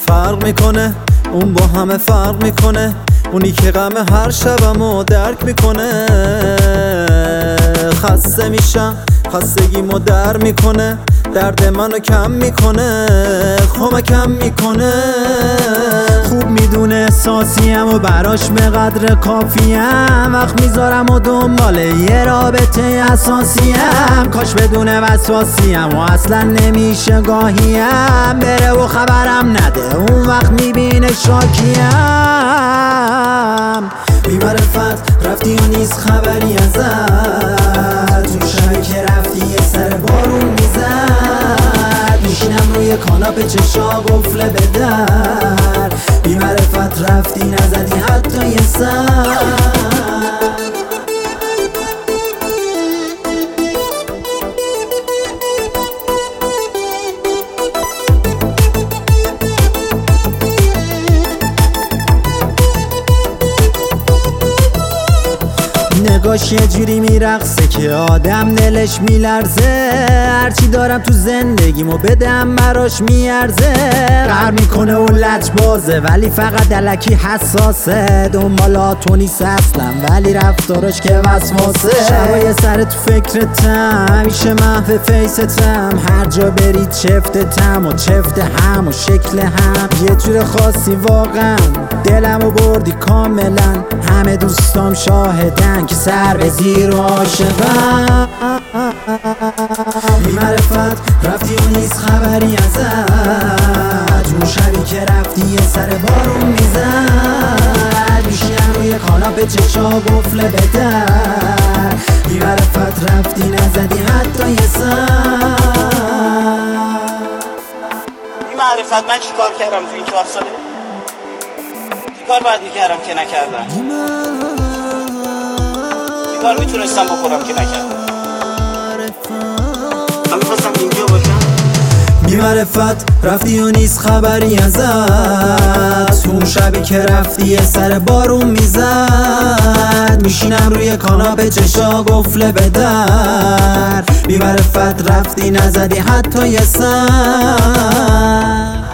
فرق میکنه، اون با همه فرق میکنه، اونی که غم هر شبمو درک میکنه. خسته میشم، خستگیمو در میکنه، درد منو کم میکنه، کمکم میکنه. خوب میدونه احساسیم و براش به قدر کافیم، وقت میذارم و دنبال یه رابطه اساسیم. کاش بدونه وسواسیم و اصلا نمیشه گاهیم، بره و خبرم نده اون وقت میبینه شاکیم. بی‌معرفت رفتی و نیست خبری ازت، اون شبی که رفتی یه سر بارون میزد، میشینم روی کاناپه چشا قفله به در. بی‌معرفت رفتی نزدی حتی یه سر. نگاش یه جوری میرقصه که آدم دلش میلرزه، هرچی دارم تو زندگیمو بدم براش میارزه. قهر میکنه و لجبازه ولی فقط الکی حساسه، دنبالاتو نیست اصلا ولی رفتارش که وسواسه. شبای سر تو فکرتم، همیشه محو فیستم، هر جا برید چفتتم و چفت هم و شکل هم یه جور خاصی. واقعا دلمو بردی کاملا، همه دوستام شاهدن که سر به زیر و عاشقم. بی‌معرفت رفتی و نیست خبری ازت، اون شبی که رفتی یه سر بارون میزد، میشینم روی کاناپه چشا قفله به در. بی‌معرفت رفتی نزدی حتی یه سر. بی‌معرفت من چی کار کردم تو این 4 ساله؟ چی کار باید میکردم که نکردم؟ چی کار میتونستم بکنم که نکردم؟ من میخواستم اینجا باشم. بی‌معرفت رفتی و نیست خبری ازت، اون شبی که رفتی یه سر بارون میزد، میشینم روی کاناپه چشا قفله به در. بی‌معرفت رفتی نزدی حتی یه سر.